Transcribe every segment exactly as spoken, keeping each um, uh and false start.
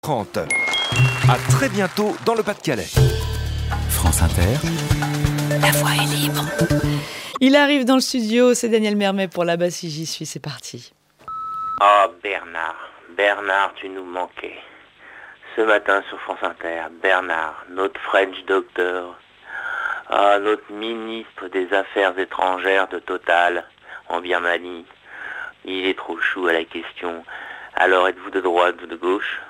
trente. À très bientôt dans le Pas-de-Calais. France Inter. La voix est libre. Il arrive dans le studio, c'est Daniel Mermet pour Là-bas si j'y suis, c'est parti. Oh Bernard, Bernard, tu nous manquais. Ce matin sur France Inter, Bernard, notre French doctor, ah, notre ministre des Affaires étrangères de Total en Birmanie. Il est trop chou à la question. Alors êtes-vous de droite ou de gauche?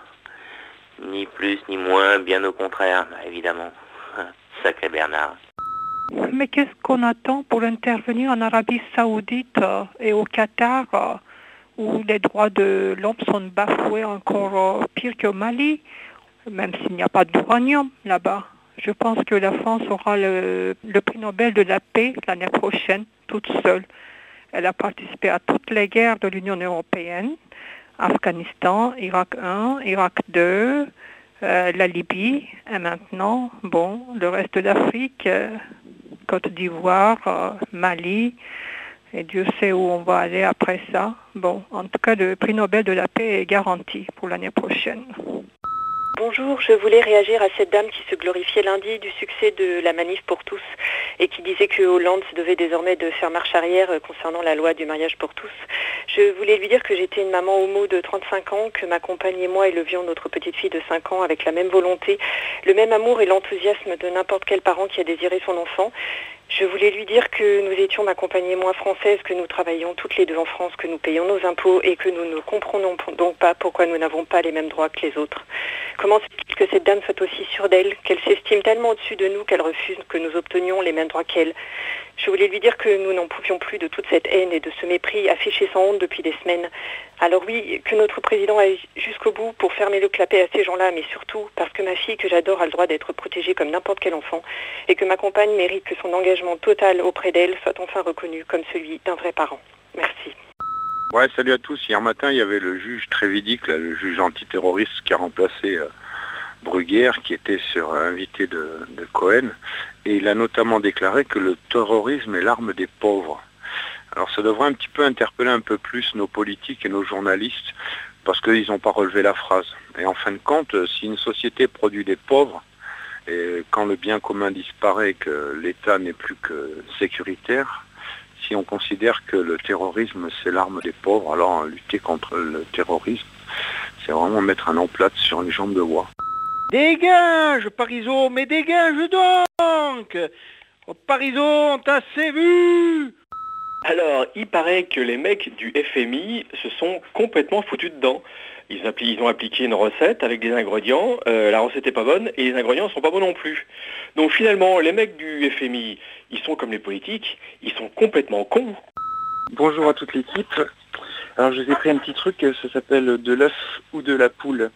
Ni plus ni moins, bien au contraire, bah, évidemment. Sacré Bernard. Mais qu'est-ce qu'on attend pour intervenir en Arabie Saoudite euh, et au Qatar euh, où les droits de l'homme sont bafoués encore euh, pire qu'au Mali, même s'il n'y a pas d'uranium là-bas. Je pense que la France aura le, le prix Nobel de la paix l'année prochaine, toute seule. Elle a participé à toutes les guerres de l'Union européenne, Afghanistan, Irak un, Irak deux, euh, la Libye, et maintenant, bon, le reste de l'Afrique, euh, Côte d'Ivoire, euh, Mali, et Dieu sait où on va aller après ça. Bon, en tout cas, le prix Nobel de la paix est garanti pour l'année prochaine. Bonjour, je voulais réagir à cette dame qui se glorifiait lundi du succès de la manif pour tous et qui disait que Hollande se devait désormais de faire marche arrière concernant la loi du mariage pour tous. Je voulais lui dire que j'étais une maman homo de trente-cinq ans, que ma compagne et moi élevions notre petite fille de cinq ans avec la même volonté, le même amour et l'enthousiasme de n'importe quel parent qui a désiré son enfant. Je voulais lui dire que nous étions, ma compagne et moi, françaises, que nous travaillions toutes les deux en France, que nous payons nos impôts et que nous ne comprenons donc pas pourquoi nous n'avons pas les mêmes droits que les autres. Comment c'est que cette dame soit aussi sûre d'elle, qu'elle s'estime tellement au-dessus de nous qu'elle refuse que nous obtenions les mêmes droits qu'elle? Je voulais lui dire que nous n'en pouvions plus de toute cette haine et de ce mépris affiché sans honte depuis des semaines. Alors oui, que notre président aille jusqu'au bout pour fermer le clapet à ces gens-là, mais surtout parce que ma fille que j'adore a le droit d'être protégée comme n'importe quel enfant et que ma compagne mérite que son engagement total auprès d'elle soit enfin reconnu comme celui d'un vrai parent. Merci. Ouais, salut à tous. Hier matin, il y avait le juge Trévidic, là, le juge antiterroriste qui a remplacé euh, Bruguière, qui était sur euh, invité de, de Cohen, et il a notamment déclaré que le terrorisme est l'arme des pauvres. Alors ça devrait un petit peu interpeller un peu plus nos politiques et nos journalistes, parce qu'ils n'ont pas relevé la phrase. Et en fin de compte, si une société produit des pauvres, et quand le bien commun disparaît et que l'État n'est plus que sécuritaire, si on considère que le terrorisme c'est l'arme des pauvres, alors lutter contre le terrorisme, c'est vraiment mettre un emplâtre sur une jambe de bois. Dégage, Parisot, mais dégage donc! Oh, Parisot, on t'a assez vu! Alors, il paraît que les mecs du F M I se sont complètement foutus dedans. Ils, appli- ils ont appliqué une recette avec des ingrédients, euh, la recette n'est pas bonne et les ingrédients ne sont pas bons non plus. Donc finalement, les mecs du F M I, ils sont comme les politiques, ils sont complètement cons. Bonjour à toute l'équipe. Alors je vous ai pris un petit truc, ça s'appelle de l'œuf ou de la poule.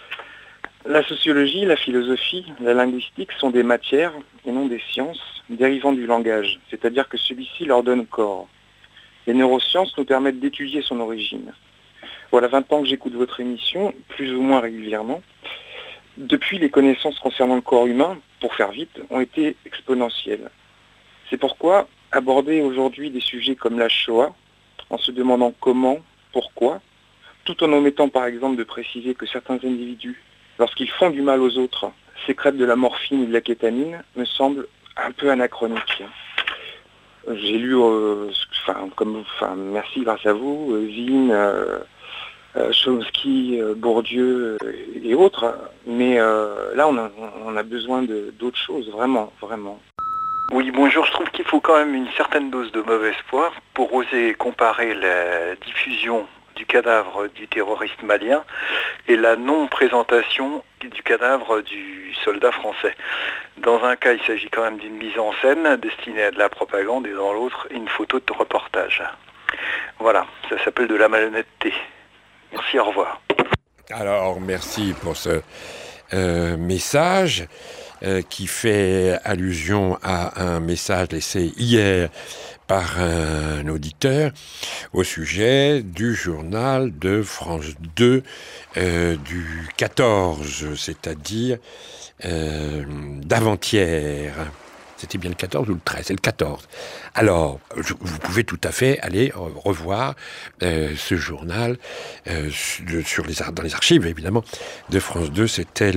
La sociologie, la philosophie, la linguistique sont des matières et non des sciences dérivant du langage, c'est-à-dire que celui-ci leur donne corps. Les neurosciences nous permettent d'étudier son origine. Voilà vingt ans que j'écoute votre émission, plus ou moins régulièrement. Depuis, les connaissances concernant le corps humain, pour faire vite, ont été exponentielles. C'est pourquoi aborder aujourd'hui des sujets comme la Shoah, en se demandant comment, pourquoi, tout en omettant par exemple de préciser que certains individus, lorsqu'ils font du mal aux autres, sécrètent de la morphine ou de la kétamine, me semble un peu anachronique. J'ai lu, euh, enfin, comme, enfin, merci grâce à vous, Zine, euh, euh, Chomsky, euh, Bourdieu euh, et autres, mais euh, là on a, on a besoin de, d'autres choses, vraiment, vraiment. Oui, bonjour, je trouve qu'il faut quand même une certaine dose de mauvais espoir pour oser comparer la diffusion du cadavre du terroriste malien et la non-présentation du cadavre du soldat français. Dans un cas, il s'agit quand même d'une mise en scène destinée à de la propagande et dans l'autre, une photo de reportage. Voilà, ça s'appelle de la malhonnêteté. Merci, au revoir. Alors, merci pour ce euh, message euh, qui fait allusion à un message laissé hier par un auditeur au sujet du journal de France deux euh, du quatorze, c'est-à-dire euh, d'avant-hier. C'était bien le quatorze ou le treize? C'est le quatorze. Alors, je, vous pouvez tout à fait aller revoir euh, ce journal euh, sur les, dans les archives, évidemment, de France deux. C'était